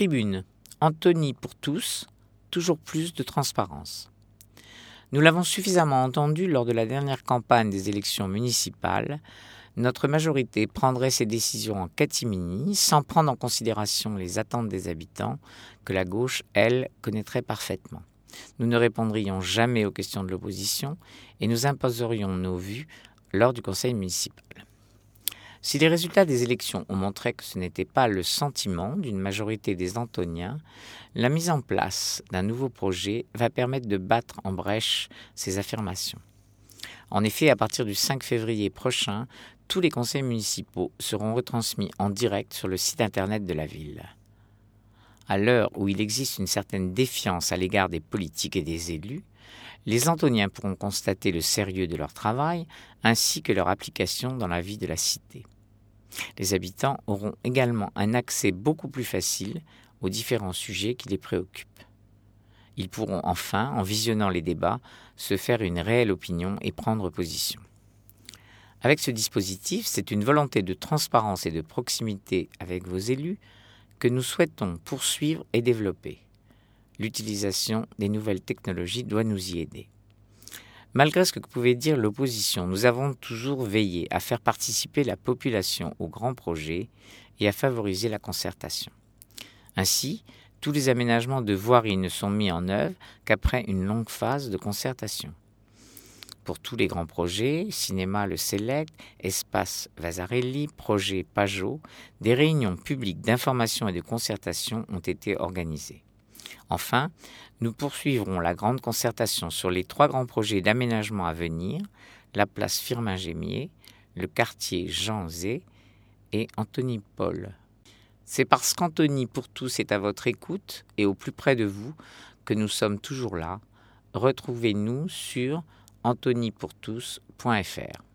Tribune, Antony pour tous, toujours plus de transparence. Nous l'avons suffisamment entendu lors de la dernière campagne des élections municipales, notre majorité prendrait ses décisions en catimini, sans prendre en considération les attentes des habitants, que la gauche, elle, connaîtrait parfaitement. Nous ne répondrions jamais aux questions de l'opposition et nous imposerions nos vues lors du conseil municipal. Si les résultats des élections ont montré que ce n'était pas le sentiment d'une majorité des Antoniens, la mise en place d'un nouveau projet va permettre de battre en brèche ces affirmations. En effet, à partir du 5 février prochain, tous les conseils municipaux seront retransmis en direct sur le site internet de la ville. À l'heure où il existe une certaine défiance à l'égard des politiques et des élus, les Antoniens pourront constater le sérieux de leur travail ainsi que leur application dans la vie de la cité. Les habitants auront également un accès beaucoup plus facile aux différents sujets qui les préoccupent. Ils pourront enfin, en visionnant les débats, se faire une réelle opinion et prendre position. Avec ce dispositif, c'est une volonté de transparence et de proximité avec vos élus que nous souhaitons poursuivre et développer. L'utilisation des nouvelles technologies doit nous y aider. Malgré ce que pouvait dire l'opposition, nous avons toujours veillé à faire participer la population aux grands projets et à favoriser la concertation. Ainsi, tous les aménagements de voirie ne sont mis en œuvre qu'après une longue phase de concertation. Pour tous les grands projets, cinéma Le Select, espace Vasarely, projet Pajot, des réunions publiques d'information et de concertation ont été organisées. Enfin, nous poursuivrons la grande concertation sur les 3 grands projets d'aménagement à venir, la place Firmin-Gémier, le quartier Jean Zay et Antony Paul. C'est parce qu'Antony pour tous est à votre écoute et au plus près de vous que nous sommes toujours là. Retrouvez-nous sur antonypourtous.fr.